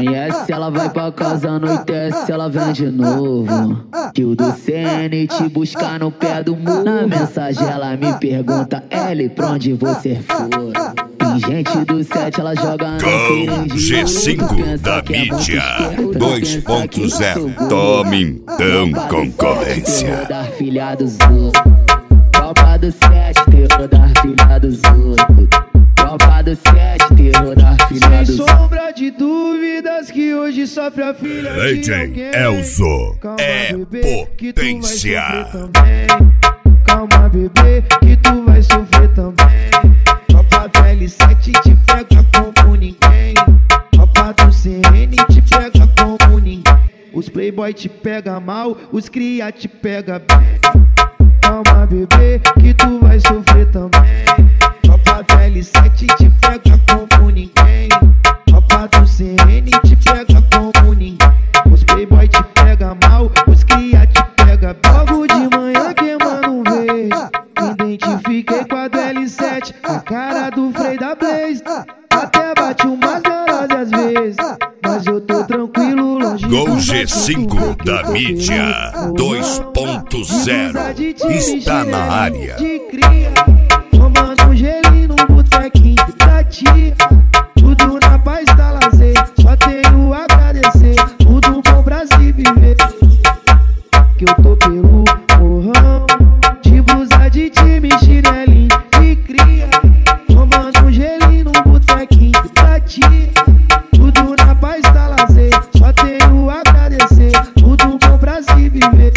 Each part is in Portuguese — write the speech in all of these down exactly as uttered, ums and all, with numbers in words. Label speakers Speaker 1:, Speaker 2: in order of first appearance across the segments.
Speaker 1: conhece, ela vai pra casa, anoitece, ela vem de novo. Que o do C N te buscar no pé do muro. Na mensagem ela me pergunta, L, pra onde você for? Tem gente do sete, ela joga no
Speaker 2: Com G cinco da mídia dois ponto zero. Tome então, concorrência.
Speaker 1: Da filha dos outros. Tropa do sete, terror da filha dos outros. Tropa do sete, terror da filha dos outros.
Speaker 3: Sem sombra de dúvidas que hoje sofre a filha de
Speaker 2: Legend
Speaker 3: alguém.
Speaker 2: Elzo
Speaker 3: Calma,
Speaker 2: é
Speaker 3: bebê, que tu vai
Speaker 2: potência.
Speaker 3: sofrer também. Calma, bebê, que tu vai sofrer também. Tropa do L sete te pega como ninguém. Tropa do C N te pega como ninguém. Os playboy te pega mal, os cria te pega bem. Calma, bebê, que tu vai sofrer também. Tropa do L sete te pega como ninguém. Tropa do C N te pega como ninguém. Os playboy te pega mal, os cria te pega bem. Logo de manhã queimando um verde, me identifiquei com a do L sete, a cara do Frei da Blaze. Até bate umas neuroses às vezes, mas eu tô tranquilo, longe
Speaker 2: Com G cinco da mídia dois ponto zero está na área.
Speaker 3: de cria, tomando um gelinho num botequinho da tia. Tudo na paz da lazer, só tenho a agradecer. Tudo bom pra se viver. Que eu tô pelo morrão, de blusa de time, chinelinho de cria. Tomando um gelinho num botequinho da tia. Tudo na paz da lazer, só tenho a agradecer. Tudo bom pra se viver.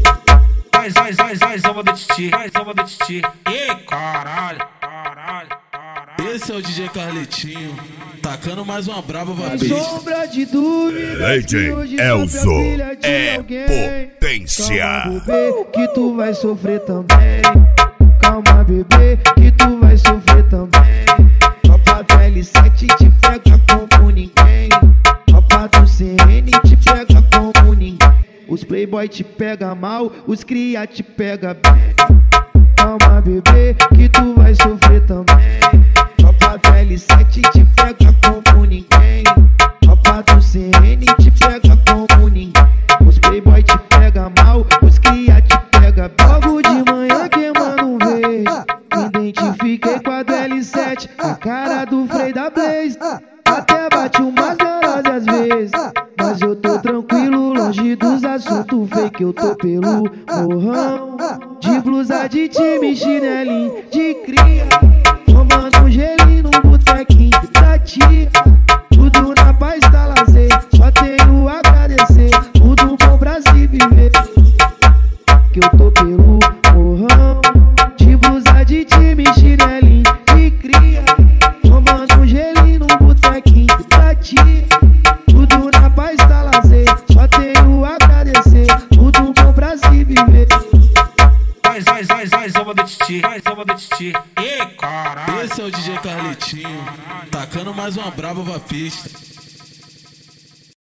Speaker 4: Vai, vai, vai, vai, zoma do titi, vai, zoma do titi. Ei, caralho, caralho, caralho.
Speaker 5: Esse é o D J Carletinho, tacando mais uma brava pra
Speaker 3: Sem
Speaker 5: pista.
Speaker 3: sombra de dúvida que hoje
Speaker 2: Legend Elzo
Speaker 3: sofre a filha de
Speaker 2: é
Speaker 3: alguém.
Speaker 2: potência.
Speaker 3: Calma, bebê, que tu vai sofrer também. Calma, bebê, que tu vai sofrer também. Tropa do L sete te pega como ninguém. Tropa do C N te pega como ninguém. Os playboy te pega mal, os cria te pega bem. Calma, bebê, que tu vai sofrer também. Tropa do L sete te pega como ninguém. Tropa do C N te pega como ninguém. Os playboy te pega mal, os cria te pega bem. Logo de manhã queimando um verde, me identifiquei com a do L sete, a cara do Frei da Blaze. Até bate umas neuroses às vezes, mas eu tô tranquilo, longe dos assuntos fake. Eu tô pelo morrão, de blusa de time, chinelinho de cria. Tomando um gelinho num botequinho da tia. Tudo na paz da lazer, só tenho a agradecer. Tudo bom pra se viver. Que eu tô pelo morrão, de blusa de time, chinelinho de cria. Tomando um gelinho num botequinho da tia. Tudo na paz da lazer, só tenho a agradecer. Tudo bom pra se viver.
Speaker 4: Vai, vai, vai, vai, zoma do titi, vai, zoma do titi. Ei, caralho.
Speaker 5: Esse é o D J Carletinho, tacando mais uma brava pra pista.